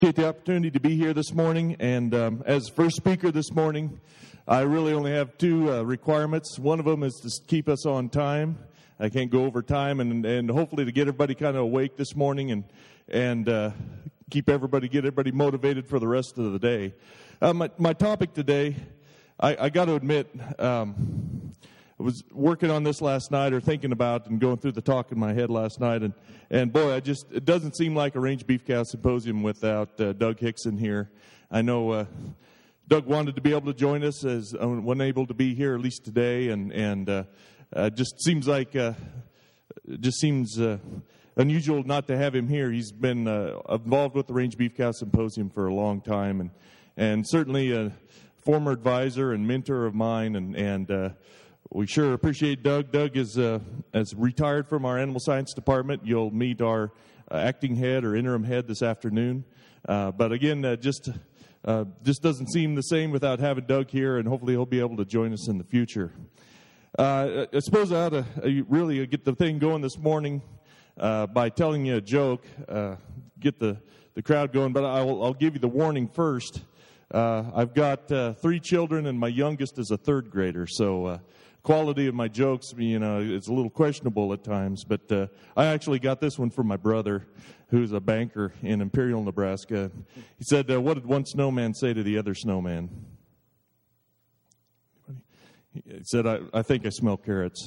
Get the opportunity to be here this morning, and as first speaker this morning, I really only have two requirements. One of them is to keep us on time. I can't go over time, and hopefully to get everybody kind of awake this morning and get everybody motivated for the rest of the day. My topic today, I got to admit, I was working on this last night, or thinking about and going through the talk in my head last night, and boy, it doesn't seem like a Range Beef Cow Symposium without Doug Hickson here. I know Doug wanted to be able to join us, as wasn't able to be here at least today, and just seems unusual not to have him here. He's been involved with the Range Beef Cow Symposium for a long time, and certainly a former advisor and mentor of mine, and we sure appreciate Doug. Doug is retired from our animal science department. You'll meet our acting head or interim head this afternoon. But again, just doesn't seem the same without having Doug here, and hopefully he'll be able to join us in the future. I suppose I ought to really get the thing going this morning by telling you a joke, get the crowd going. But I'll give you the warning first. I've got 3 children, and my youngest is a 3rd grader, so quality of my jokes, it's a little questionable at times. But I actually got this one from my brother, who's a banker in Imperial, Nebraska. He said, what did one snowman say to the other snowman? He said, I think I smell carrots.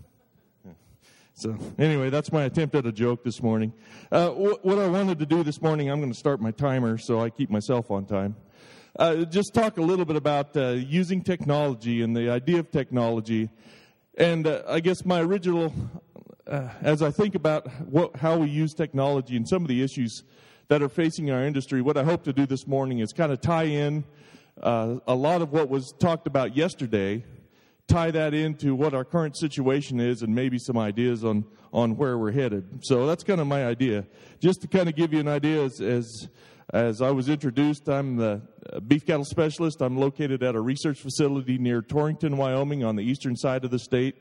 So anyway, that's my attempt at a joke this morning. What I wanted to do this morning, I'm going to start my timer so I keep myself on time. Just talk a little bit about using technology and the idea of technology. And I guess my original, as I think about how we use technology and some of the issues that are facing our industry, what I hope to do this morning is kind of tie in a lot of what was talked about yesterday, tie that into what our current situation is, and maybe some ideas on where we're headed. So that's kind of my idea. Just to kind of give you an idea, as I was introduced, I'm the beef cattle specialist. I'm located at a research facility near Torrington, Wyoming, on the eastern side of the state.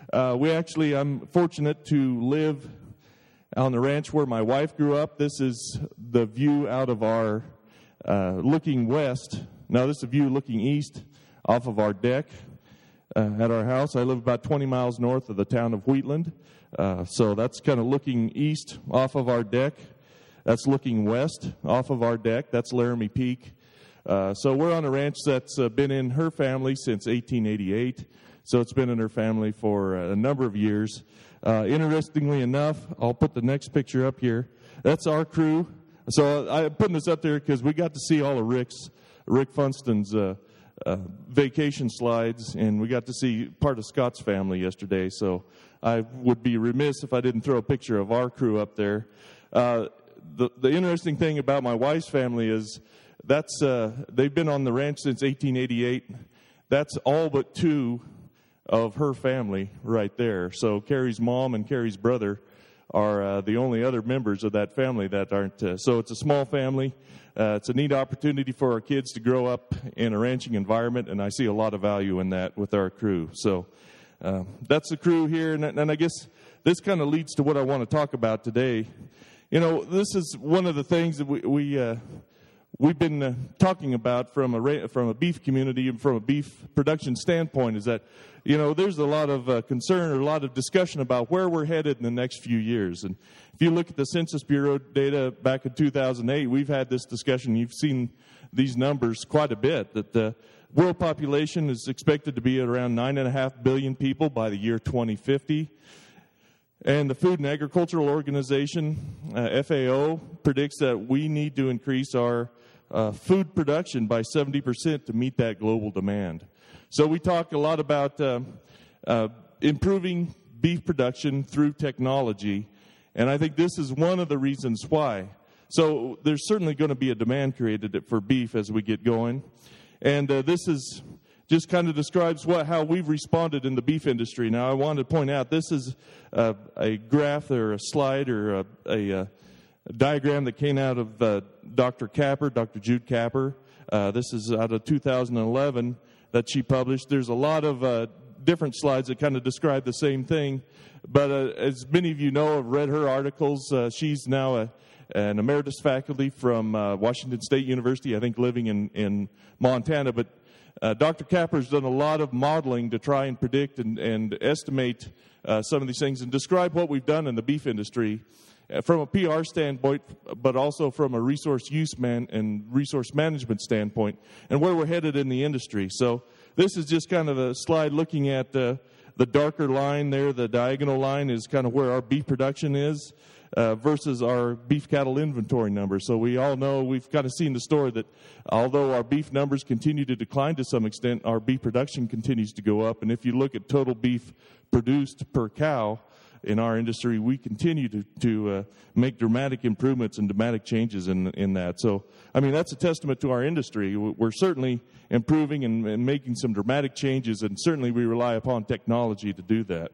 I'm fortunate to live on the ranch where my wife grew up. This is the view out of our looking west. Now, this is a view looking east off of our deck at our house. I live about 20 miles north of the town of Wheatland. So that's kind of looking east off of our deck. That's looking west off of our deck. That's Laramie Peak. So we're on a ranch that's been in her family since 1888. So it's been in her family for a number of years. Interestingly enough, I'll put the next picture up here. That's our crew. So I'm putting this up there because we got to see all of Rick Funston's vacation slides, and we got to see part of Scott's family yesterday. So I would be remiss if I didn't throw a picture of our crew up there. The interesting thing about my wife's family is they've been on the ranch since 1888. That's all but 2 of her family right there. So Carrie's mom and Carrie's brother are the only other members of that family that aren't. So it's a small family. It's a neat opportunity for our kids to grow up in a ranching environment, and I see a lot of value in that with our crew. So that's the crew here, and I guess this kind of leads to what I want to talk about today. This is one of the things that we've been talking about from a beef community and from a beef production standpoint, is that there's a lot of concern or a lot of discussion about where we're headed in the next few years. And if you look at the Census Bureau data back in 2008, we've had this discussion. You've seen these numbers quite a bit, that the world population is expected to be at around 9.5 billion people by the year 2050. And the Food and Agricultural Organization, FAO, predicts that we need to increase our food production by 70% to meet that global demand. So we talk a lot about improving beef production through technology, and I think this is one of the reasons why. So there's certainly going to be a demand created for beef as we get going, and this is just kind of describes how we've responded in the beef industry. Now, I want to point out this is a graph or a slide or a diagram that came out of Dr. Jude Capper. This is out of 2011 that she published. There's a lot of different slides that kind of describe the same thing. But as many of you know, have read her articles. She's now an emeritus faculty from Washington State University, I think living in Montana. But Dr. Capper's done a lot of modeling to try and predict and estimate some of these things and describe what we've done in the beef industry from a PR standpoint, but also from a resource use and resource management standpoint, and where we're headed in the industry. So this is just kind of a slide looking at the darker line there. The diagonal line is kind of where our beef production is versus our beef cattle inventory numbers. So we all know, we've kind of seen the story that although our beef numbers continue to decline to some extent, our beef production continues to go up. And if you look at total beef produced per cow in our industry, we continue to make dramatic improvements and dramatic changes in that. So, I mean, that's a testament to our industry. We're certainly improving and making some dramatic changes, and certainly we rely upon technology to do that.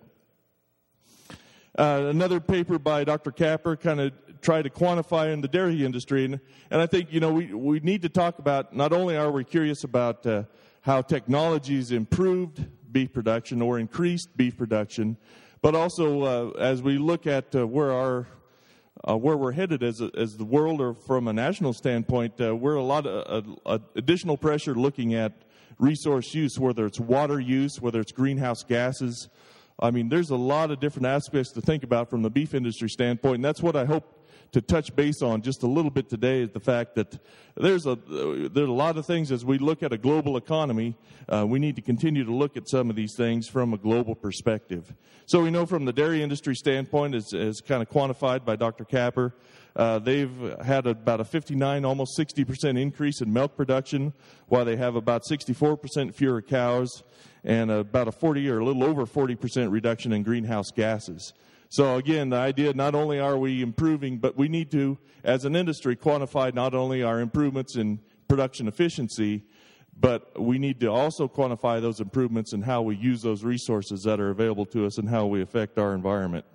Another paper by Dr. Capper kind of tried to quantify in the dairy industry, and I think, we need to talk about, not only are we curious about how technology's improved beef production or increased beef production, but also as we look at where we're headed as the world, or from a national standpoint, we're a lot of additional pressure looking at resource use, whether it's water use, whether it's greenhouse gases. I mean, there's a lot of different aspects to think about from the beef industry standpoint, and that's what I hope to touch base on just a little bit today, is the fact that there's a lot of things as we look at a global economy. We need to continue to look at some of these things from a global perspective. So we know from the dairy industry standpoint, as kind of quantified by Dr. Capper, they've had about a 59, almost 60% increase in milk production, while they have about 64% fewer cows and about a 40 or a little over 40% reduction in greenhouse gases. So again, the idea, not only are we improving, but we need to, as an industry, quantify not only our improvements in production efficiency, but we need to also quantify those improvements in how we use those resources that are available to us and how we affect our environment.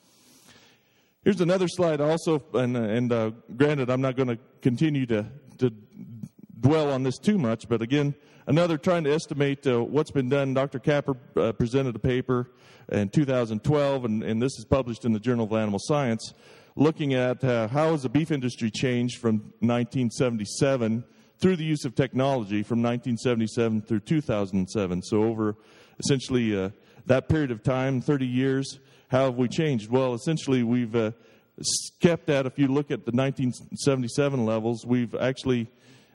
Here's another slide also, and granted, I'm not going to continue to dwell on this too much, but again, another trying to estimate what's been done. Dr. Capper presented a paper in 2012, and this is published in the Journal of Animal Science, looking at how has the beef industry changed from 1977 through the use of technology from 1977 through 2007. So over essentially that period of time, 30 years, how have we changed? Well, essentially we've kept at, if you look at the 1977 levels, we've actually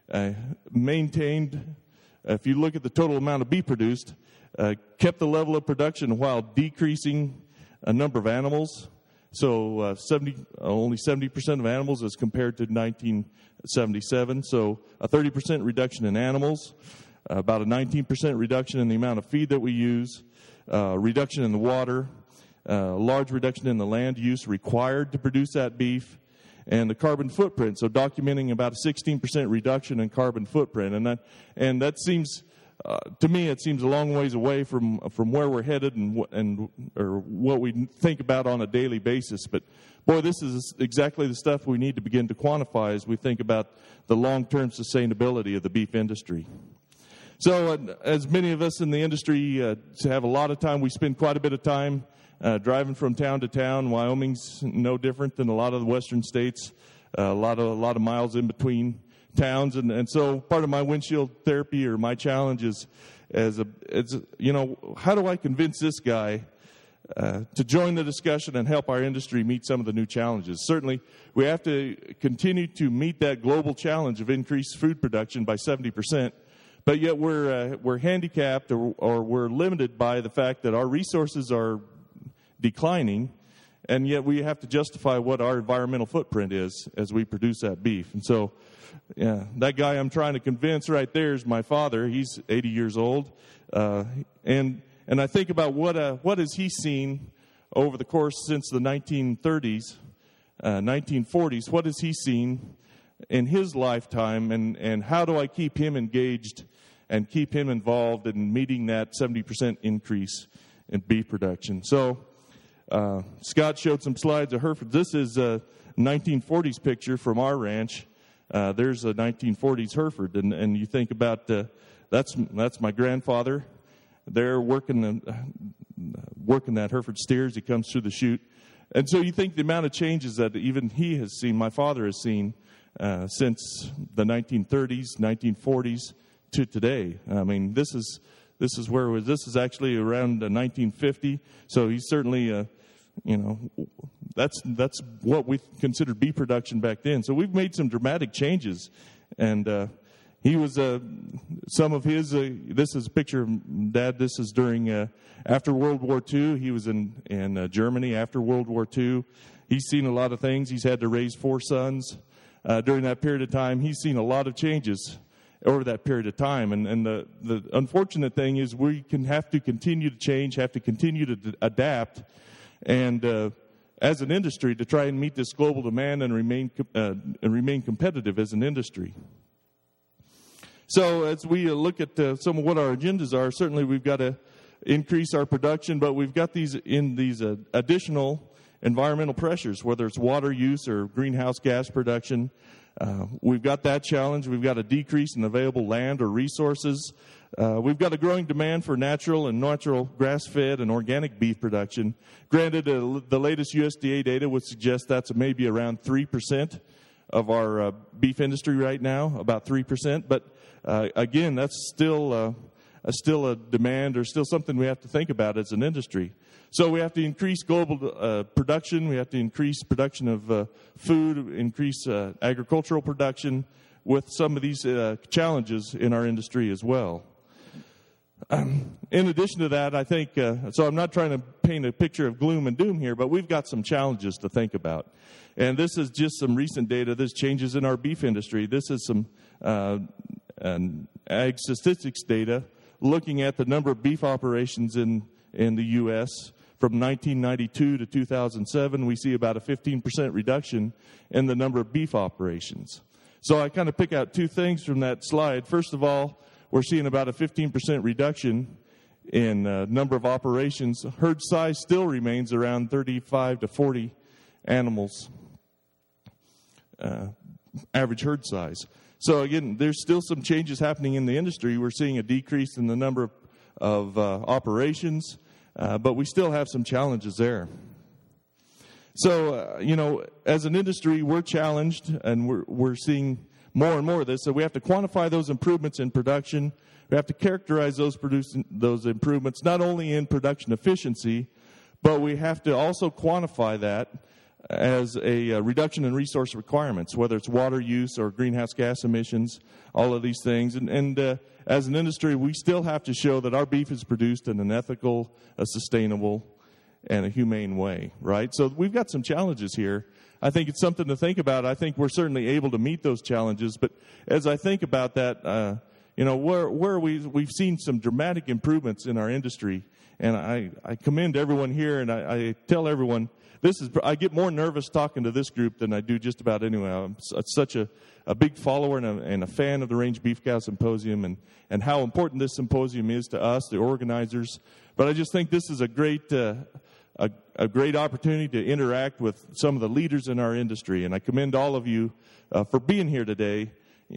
maintained, if you look at the total amount of beef produced, kept the level of production while decreasing a number of animals. So only 70% of animals as compared to 1977. So a 30% reduction in animals, about a 19% reduction in the amount of feed that we use, reduction in the water, large reduction in the land use required to produce that beef, and the carbon footprint. So documenting about a 16% reduction in carbon footprint, and that seems. To me, it seems a long ways away from where we're headed or what we think about on a daily basis. But boy, this is exactly the stuff we need to begin to quantify as we think about the long-term sustainability of the beef industry. So, as many of us in the industry have a lot of time, we spend quite a bit of time driving from town to town. Wyoming's no different than a lot of the western states. A lot of miles in between towns, and so part of my windshield therapy or my challenge is how do I convince this guy to join the discussion and help our industry meet some of the new challenges? Certainly, we have to continue to meet that global challenge of increased food production by 70%, but yet we're handicapped or we're limited by the fact that our resources are declining, and yet we have to justify what our environmental footprint is as we produce that beef. And so that guy I'm trying to convince right there is my father. He's 80 years old. And I think about what has he seen over the course since the 1930s, 1940s. What has he seen in his lifetime, and how do I keep him engaged and keep him involved in meeting that 70% increase in beef production? So Scott showed some slides of Hereford. This is a 1940s picture from our ranch. There's a 1940s Hereford, and you think about that's my grandfather. They're working that Hereford steers. He comes through the chute, And so you think the amount of changes that even he has seen, my father has seen, since the 1930s, 1940s to today. I mean, this is actually around 1950. So he's certainly, that's what we considered beef production back then. So we've made some dramatic changes, and he was some of his. This is a picture of Dad. This is during after World War II. He was in Germany after World War II. He's seen a lot of things. He's had to raise 4 sons during that period of time. He's seen a lot of changes over that period of time. And the unfortunate thing is we have to continue to change, have to continue to adapt, and as an industry to try and meet this global demand and remain competitive as an industry. So as we look at some of what our agendas are, certainly we've got to increase our production, but we've got these additional environmental pressures, whether it's water use or greenhouse gas production. We've got that challenge. We've got a decrease in available land or resources. We've got a growing demand for natural grass-fed and organic beef production. Granted, the latest USDA data would suggest that's maybe around 3% of our beef industry right now, about 3%. But again, that's still a demand or still something we have to think about as an industry. So we have to increase global production. We have to increase production of food, increase agricultural production with some of these challenges in our industry as well. In addition to that, I think, so I'm not trying to paint a picture of gloom and doom here, but we've got some challenges to think about. And this is just some recent data. This changes in our beef industry. This is some ag statistics data looking at the number of beef operations in the U.S. From 1992 to 2007, we see about a 15% reduction in the number of beef operations. So I kind of pick out 2 things from that slide. First of all, we're seeing about a 15% reduction in number of operations. Herd size still remains around 35 to 40 animals, average herd size. So again, there's still some changes happening in the industry. We're seeing a decrease in the number of operations, but we still have some challenges there. So, as an industry, we're challenged, and we're seeing more and more of this. So we have to quantify those improvements in production. We have to characterize those improvements not only in production efficiency, but we have to also quantify that as a reduction in resource requirements, whether it's water use or greenhouse gas emissions, all of these things. And as an industry, we still have to show that our beef is produced in an ethical, a sustainable, and a humane way, right? So we've got some challenges here. I think it's something to think about. I think we're certainly able to meet those challenges. But as I think about that, we've seen some dramatic improvements in our industry. And I commend everyone here, and I tell everyone, I get more nervous talking to this group than I do just about anyone. I'm such a big follower and a fan of the Range Beef Cow Symposium and how important this symposium is to us, the organizers. But I just think this is a great opportunity to interact with some of the leaders in our industry. And I commend all of you for being here today.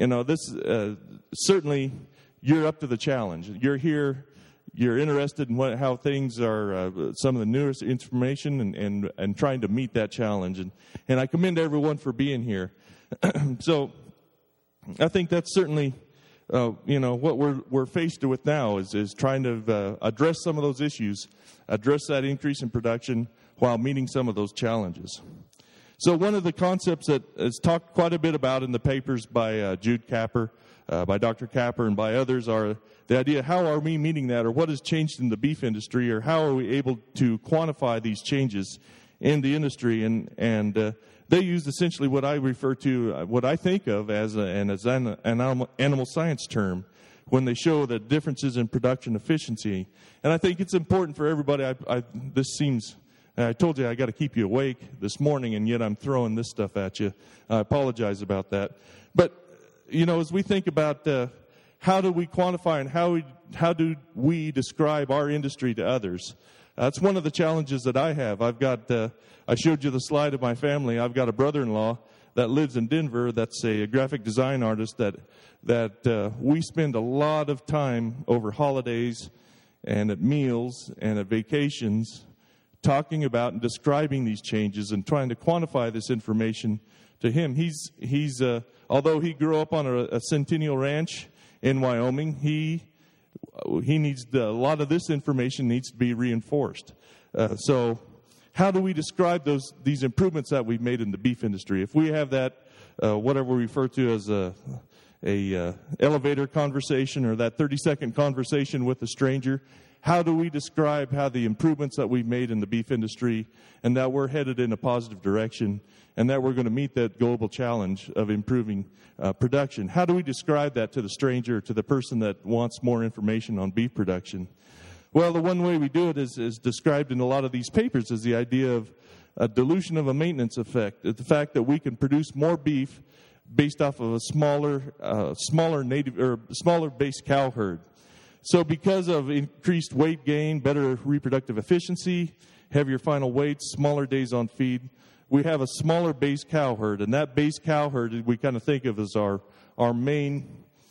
Certainly you're up to the challenge. You're here. You're interested in how things are, some of the newest information, and trying to meet that challenge. And I commend everyone for being here. So I think that's certainly, what we're faced with now is trying to address some of those issues, address that increase in production while meeting some of those challenges. So one of the concepts that is talked quite a bit about in the papers by Jude Capper, by Dr. Capper, and by others are the idea, how are we meeting that, or what has changed in the beef industry, or how are we able to quantify these changes in the industry? And they use essentially what I refer to, what I think of as an animal science term, when they show the differences in production efficiency. And I think it's important for everybody. I told you I got to keep you awake this morning, and yet I'm throwing this stuff at you. I apologize about that. But, as we think about how do we quantify and how do we describe our industry to others, that's one of the challenges that I have. I showed you the slide of my family. I've got a brother-in-law that lives in Denver that's a graphic design artist that we spend a lot of time over holidays and at meals and at vacations talking about and describing these changes and trying to quantify this information to him. Although he grew up on a Centennial Ranch in Wyoming, he needs a lot of this information needs to be reinforced. So how do we describe these improvements that we've made in the beef industry? If we have that, whatever we refer to as a elevator conversation or that 30-second conversation with a stranger, how do we describe how the improvements that we've made in the beef industry and that we're headed in a positive direction and that we're going to meet that global challenge of improving production? How do we describe that to the stranger, to the person that wants more information on beef production? Well, the one way we do it is described in a lot of these papers as the idea of a dilution of a maintenance effect, the fact that we can produce more beef based off of a smaller base cow herd. So because of increased weight gain, better reproductive efficiency, heavier final weights, smaller days on feed, we have a smaller base cow herd, and that base cow herd we kind of think of as our main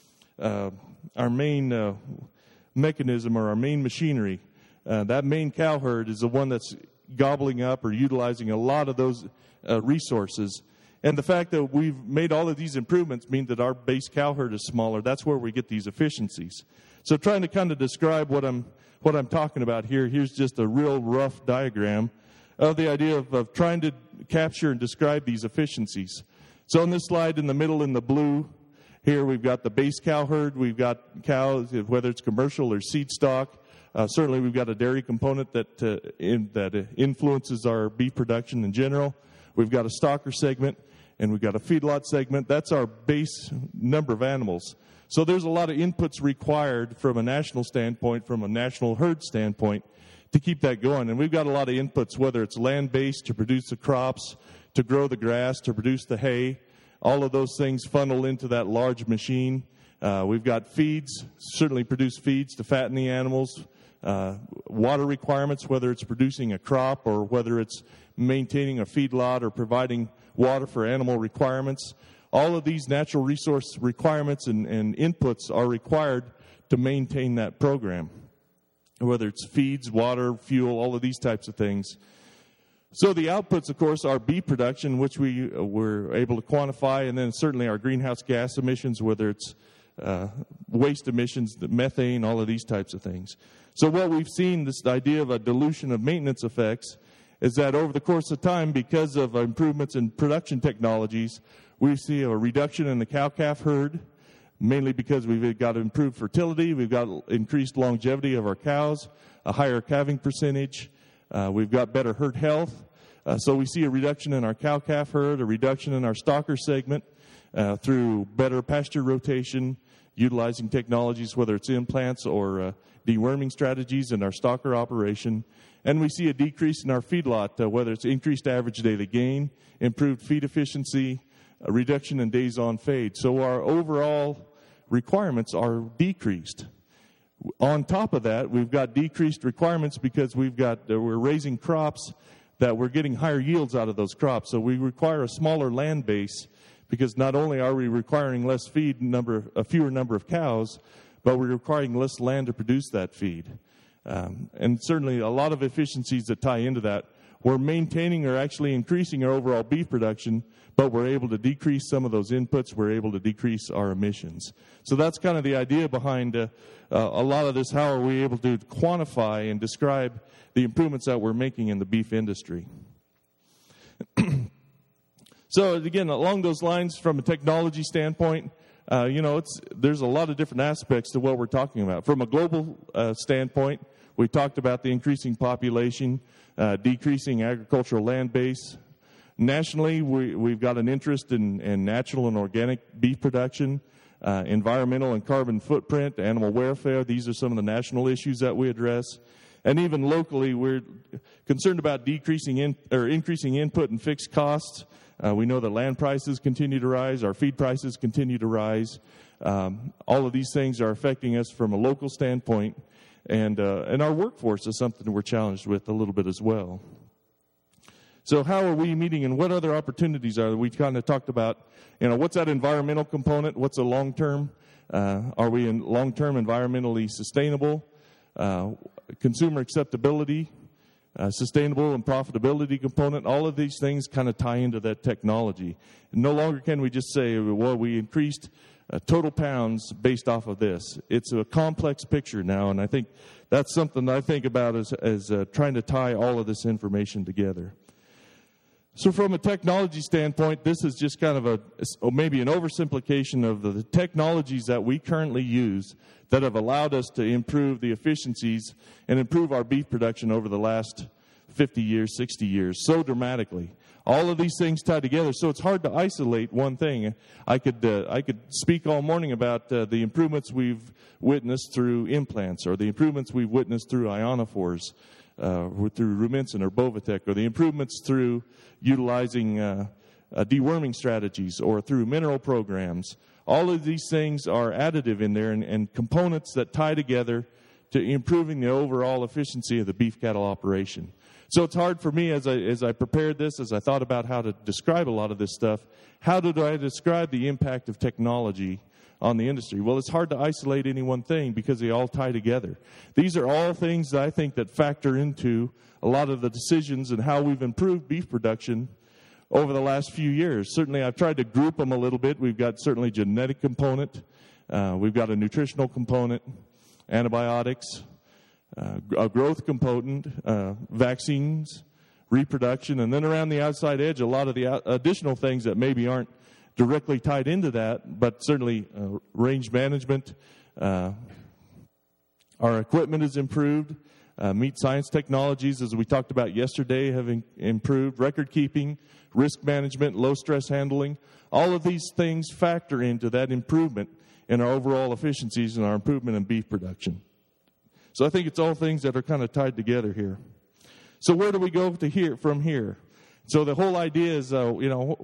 mechanism or our main machinery. That main cow herd is the one that's gobbling up or utilizing a lot of those resources. And the fact that we've made all of these improvements mean that our base cow herd is smaller. That's where we get these efficiencies. So trying to kind of describe what I'm talking about here, here's just a real rough diagram of the idea of trying to capture and describe these efficiencies. So on this slide in the middle in the blue, here we've got the base cow herd. We've got cows, whether it's commercial or seed stock. Certainly we've got a dairy component that influences our beef production in general. We've got a stocker segment, and we've got a feedlot segment. That's our base number of animals. So there's a lot of inputs required from a national standpoint, from a national herd standpoint, to keep that going. And we've got a lot of inputs, whether it's land-based to produce the crops, to grow the grass, to produce the hay. All of those things funnel into that large machine. We've got feeds, certainly produce feeds to fatten the animals. Water requirements, whether it's producing a crop or whether it's maintaining a feedlot or providing water for animal requirements. All of these natural resource requirements and inputs are required to maintain that program, whether it's feeds, water, fuel, all of these types of things. So the outputs, of course, are beef production, which we were able to quantify, and then certainly our greenhouse gas emissions, whether it's waste emissions, the methane, all of these types of things. So what we've seen, this idea of a dilution of maintenance effects, is that over the course of time, because of improvements in production technologies, we see a reduction in the cow-calf herd, mainly because we've got improved fertility, we've got increased longevity of our cows, a higher calving percentage, we've got better herd health. So we see a reduction in our cow-calf herd, a reduction in our stocker segment through better pasture rotation, utilizing technologies, whether it's implants or deworming strategies in our stocker operation. And we see a decrease in our feedlot, whether it's increased average daily gain, improved feed efficiency, a reduction in days on feed. So our overall requirements are decreased. On top of that, we've got decreased requirements because we're raising crops that we're getting higher yields out of those crops. So we require a smaller land base because not only are we requiring less feed, a fewer number of cows, but we're requiring less land to produce that feed. And certainly a lot of efficiencies that tie into that. We're maintaining or actually increasing our overall beef production, but we're able to decrease some of those inputs. We're able to decrease our emissions. So that's kind of the idea behind a lot of this. How are we able to quantify and describe the improvements that we're making in the beef industry? So again, along those lines, from a technology standpoint, there's a lot of different aspects to what we're talking about. From a global standpoint, we talked about the increasing population, decreasing agricultural land base. Nationally, we've got an interest in natural and organic beef production, environmental and carbon footprint, animal welfare. These are some of the national issues that we address. And even locally, we're concerned about increasing input and fixed costs. We know that land prices continue to rise, our feed prices continue to rise. All of these things are affecting us from a local standpoint, and our workforce is something we're challenged with a little bit as well. So how are we meeting, and what other opportunities are there? We kind of talked about, what's that environmental component? What's a long-term? Are we in long-term environmentally sustainable? Consumer acceptability, sustainable and profitability component, all of these things kind of tie into that technology. And no longer can we just say, well, we increased total pounds based off of this. It's a complex picture now, and I think that's something that I think about as trying to tie all of this information together. So from a technology standpoint, this is just kind of maybe an oversimplification of the technologies that we currently use that have allowed us to improve the efficiencies and improve our beef production over the last 50 years, 60 years, so dramatically. All of these things tie together, so it's hard to isolate one thing. I could speak all morning about the improvements we've witnessed through implants, or the improvements we've witnessed through ionophores, through Rumensin or Bovatec, or the improvements through utilizing deworming strategies or through mineral programs. All of these things are additive in there and components that tie together to improving the overall efficiency of the beef cattle operation. So it's hard for me as I prepared this, as I thought about how to describe a lot of this stuff, how did I describe the impact of technology on the industry? Well, it's hard to isolate any one thing because they all tie together. These are all things that I think that factor into a lot of the decisions and how we've improved beef production over the last few years. Certainly, I've tried to group them a little bit. We've got certainly a genetic component. We've got a nutritional component, antibiotics, a growth component, vaccines, reproduction, and then around the outside edge, a lot of the additional things that maybe aren't directly tied into that, but certainly range management. Our equipment is improved. Meat science technologies, as we talked about yesterday, have improved. Record keeping, risk management, low stress handling. All of these things factor into that improvement in our overall efficiencies and our improvement in beef production. So I think it's all things that are kind of tied together here. So where do we go from here? So the whole idea is, so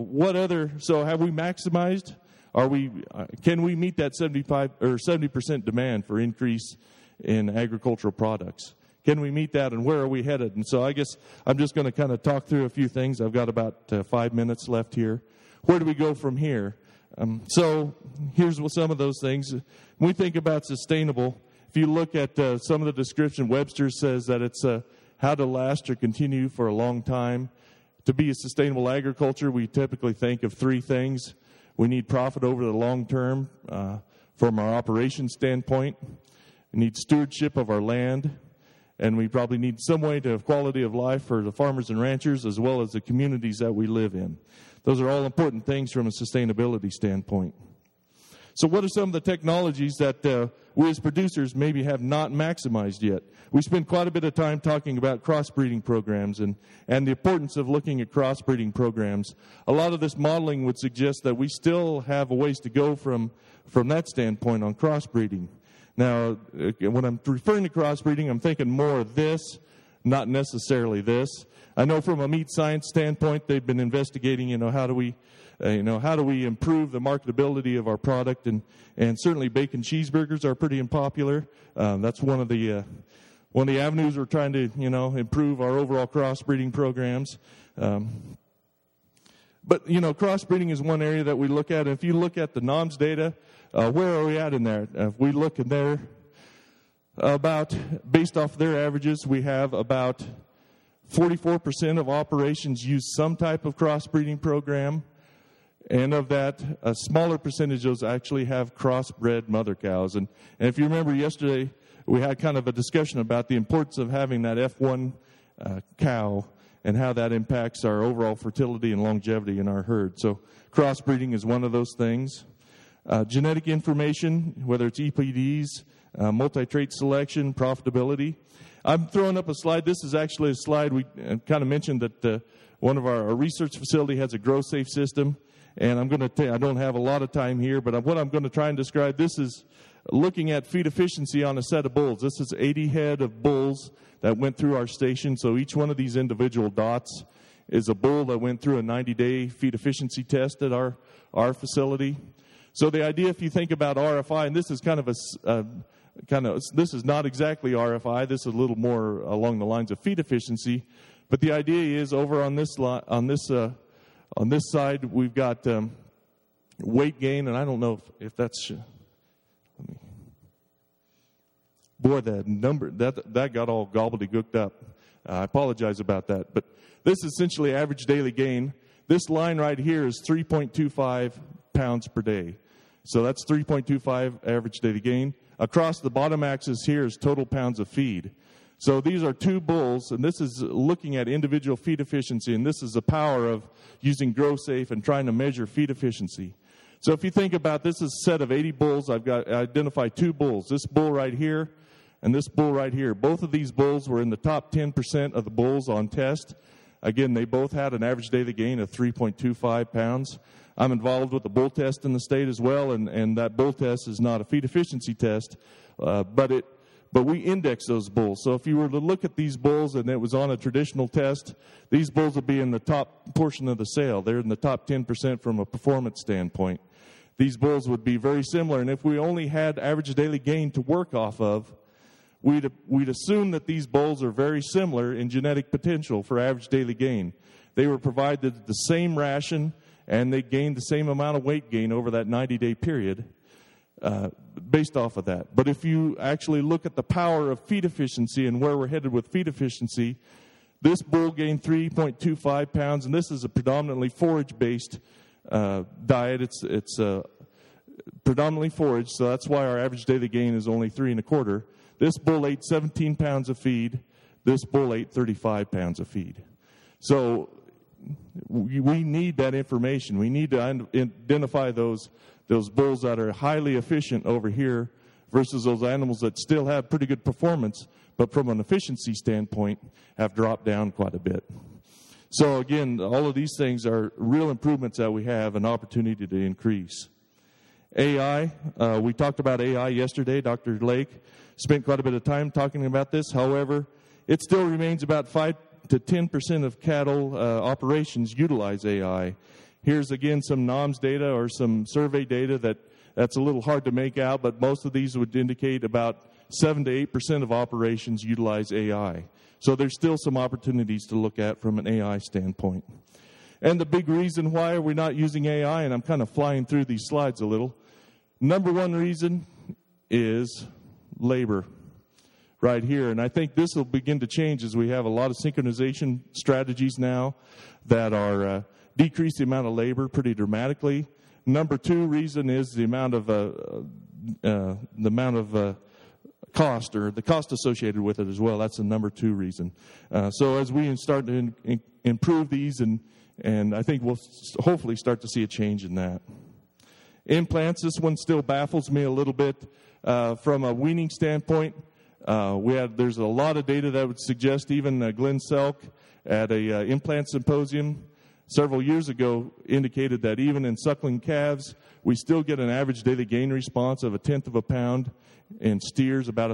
have we maximized? Can we meet that 75 or 70% demand for increase in agricultural products? Can we meet that, and where are we headed? And so I guess I'm just going to kind of talk through a few things. I've got about 5 minutes left here. Where do we go from here? So here's some of those things. When we think about sustainable, if you look at some of the description, Webster says that it's how to last or continue for a long time. To be a sustainable agriculture, we typically think of three things. We need profit over the long term from our operation standpoint. We need stewardship of our land. And we probably need some way to have quality of life for the farmers and ranchers as well as the communities that we live in. Those are all important things from a sustainability standpoint. So what are some of the technologies that we as producers maybe have not maximized yet? We spend quite a bit of time talking about crossbreeding programs and the importance of looking at crossbreeding programs. A lot of this modeling would suggest that we still have a ways to go from that standpoint on crossbreeding. Now, when I'm referring to crossbreeding, I'm thinking more of this, not necessarily this. I know from a meat science standpoint, they've been investigating, how do we improve the marketability of our product, and certainly bacon cheeseburgers are pretty unpopular. That's one of the avenues we're trying to, improve our overall crossbreeding programs. But, crossbreeding is one area that we look at. And if you look at the NOMS data, where are we at in there? If we look in there, based off their averages, we have about 44% of operations use some type of crossbreeding program. And of that, a smaller percentage of those actually have crossbred mother cows. And if you remember yesterday, we had kind of a discussion about the importance of having that F1 cow and how that impacts our overall fertility and longevity in our herd. So crossbreeding is one of those things. Genetic information, whether it's EPDs, multi-trait selection, profitability. I'm throwing up a slide. This is actually a slide we kind of mentioned that one of our research facility has a GrowSafe system. And I'm going to I don't have a lot of time here, but what I'm going to try and describe, this is looking at feed efficiency on a set of bulls. This is 80 head of bulls that went through our station. So each one of these individual dots is a bull that went through a 90-day feed efficiency test at our facility. So the idea, if you think about RFI, and this is kind of this is not exactly RFI. This is a little more along the lines of feed efficiency. But the idea is over on this side, we've got weight gain, and I don't know if that's. Boy, that number that got all gobbledygooked up. I apologize about that. But this is essentially average daily gain. This line right here is 3.25 pounds per day. So that's 3.25 average daily gain. Across the bottom axis here is total pounds of feed. So these are two bulls, and this is looking at individual feed efficiency, and this is the power of using GrowSafe and trying to measure feed efficiency. So if you think about this is a set of 80 bulls. I identified two bulls, this bull right here and this bull right here. Both of these bulls were in the top 10% of the bulls on test. Again, they both had an average daily gain of 3.25 pounds. I'm involved with the bull test in the state as well, and that bull test is not a feed efficiency test, but we index those bulls. So if you were to look at these bulls and it was on a traditional test, these bulls would be in the top portion of the sale. They're in the top 10% from a performance standpoint. These bulls would be very similar, and if we only had average daily gain to work off of, we'd assume that these bulls are very similar in genetic potential for average daily gain. They were provided the same ration, and they gained the same amount of weight gain over that 90-day period based off of that. But if you actually look at the power of feed efficiency and where we're headed with feed efficiency, this bull gained 3.25 pounds, and this is a predominantly forage-based diet. It's predominantly forage, so that's why our average daily gain is only 3.25. This bull ate 17 pounds of feed. This bull ate 35 pounds of feed. So we need that information. We need to identify those bulls that are highly efficient over here versus those animals that still have pretty good performance, but from an efficiency standpoint have dropped down quite a bit. So again, all of these things are real improvements that we have an opportunity to increase. AI, we talked about AI yesterday. Dr. Lake spent quite a bit of time talking about this. However, it still remains about 5 to 10% of cattle operations utilize AI. Here's again some NOMS data or some survey data that's a little hard to make out, but most of these would indicate about 7 to 8% of operations utilize AI. So there's still some opportunities to look at from an AI standpoint. And the big reason why are we not using AI, and I'm kind of flying through these slides a little, number one reason is labor right here. And I think this will begin to change as we have a lot of synchronization strategies now that are decrease the amount of labor pretty dramatically. Number two reason is the amount of cost, or the cost associated with it as well. That's the number two reason. So as we start to improve these, and I think we'll hopefully start to see a change in that. Implants, this one still baffles me a little bit. From a weaning standpoint, there's a lot of data that would suggest, even Glenn Selk at a implant symposium several years ago indicated that even in suckling calves, we still get an average daily gain response of 1/10 of a pound. In steers, about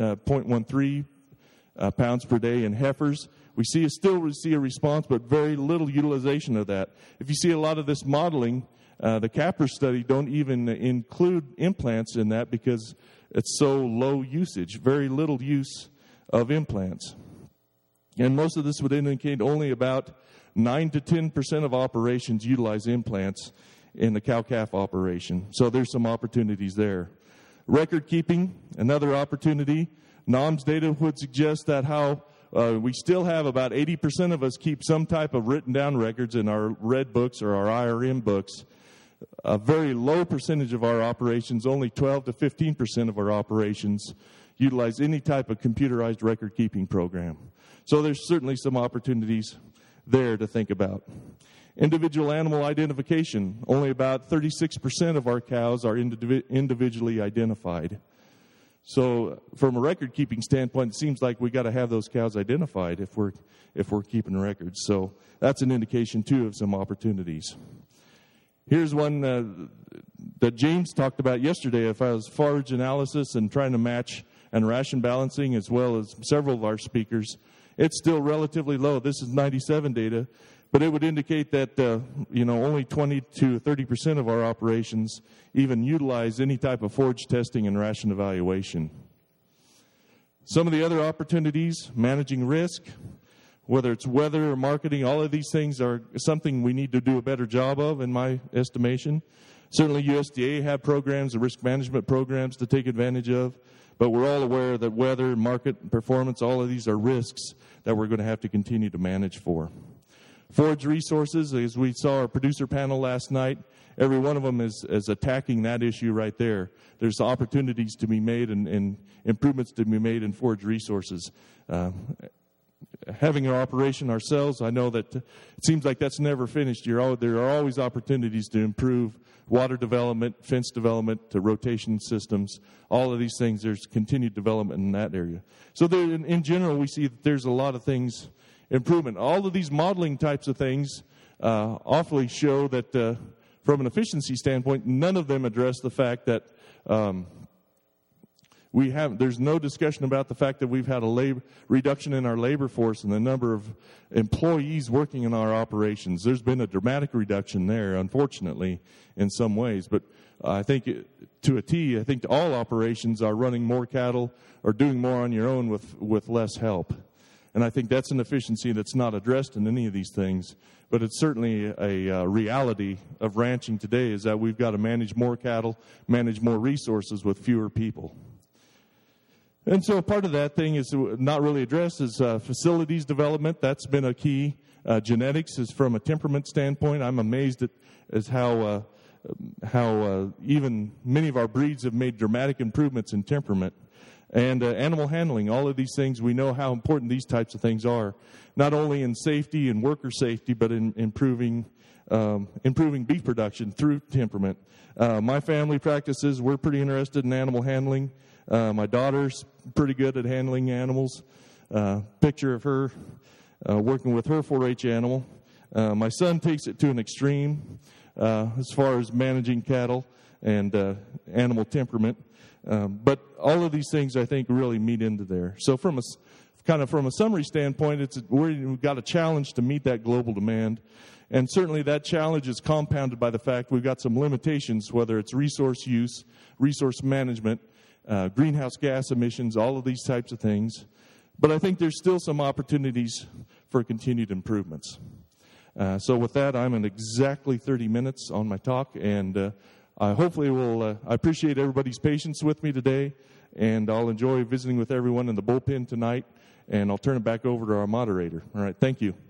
0.13 pounds per day. In heifers, we still see a response, but very little utilization of that. If you see a lot of this modeling, the CAPR study don't even include implants in that because it's so low usage, very little use of implants. And most of this would indicate only about 9 to 10% of operations utilize implants in the cow-calf operation. So there's some opportunities there. Record keeping, another opportunity. NOMS data would suggest that we still have about 80% of us keep some type of written down records in our red books or our IRM books. A very low percentage of our operations, only 12 to 15% of our operations, utilize any type of computerized record keeping program. So there's certainly some opportunities there to think about. Individual animal identification. Only about 36% of our cows are individually identified. So from a record-keeping standpoint, it seems like we got to have those cows identified if we're keeping records. So that's an indication, too, of some opportunities. Here's one that James talked about yesterday as far as forage analysis and trying to match and ration balancing, as well as several of our speakers. It's still relatively low. This is 97 data. But it would indicate that only 20 to 30% of our operations even utilize any type of forage testing and ration evaluation. Some of the other opportunities, managing risk, whether it's weather or marketing, all of these things are something we need to do a better job of, in my estimation. Certainly USDA have programs, risk management programs to take advantage of. but we're all aware that weather, market performance, all of these are risks that we're going to have to continue to manage for. Forage resources, as we saw our producer panel last night, every one of them is attacking that issue right there. There's opportunities to be made and improvements to be made in forage resources. Having an operation ourselves, I know that it seems like that's never finished. There are always opportunities to improve water development, fence development, to rotation systems, all of these things. There's continued development in that area. So in general, we see that there's a lot of things improvement. All of these modeling types of things awfully show that from an efficiency standpoint, none of them address the fact that there's no discussion about the fact that we've had a reduction in our labor force and the number of employees working in our operations. There's been a dramatic reduction there, unfortunately, in some ways. But I think to a T, I think all operations are running more cattle or doing more on your own with less help. And I think that's an efficiency that's not addressed in any of these things. But it's certainly a reality of ranching today, is that we've got to manage more cattle, manage more resources with fewer people. And so part of that thing is not really addressed is facilities development. That's been a key. Genetics is from a temperament standpoint. I'm amazed at how even many of our breeds have made dramatic improvements in temperament. And animal handling, all of these things, we know how important these types of things are, not only in safety and worker safety, but in improving beef production through temperament. My family practices, we're pretty interested in animal handling. My daughter's pretty good at handling animals. Picture of her working with her 4-H animal. My son takes it to an extreme as far as managing cattle and animal temperament. But all of these things, I think, really meet into there. So from a summary standpoint, we've got a challenge to meet that global demand. And certainly that challenge is compounded by the fact we've got some limitations, whether it's resource use, resource management, greenhouse gas emissions, all of these types of things. But I think there's still some opportunities for continued improvements. So with that, I'm in exactly 30 minutes on my talk, and I appreciate everybody's patience with me today, and I'll enjoy visiting with everyone in the bullpen tonight, and I'll turn it back over to our moderator. All right, thank you.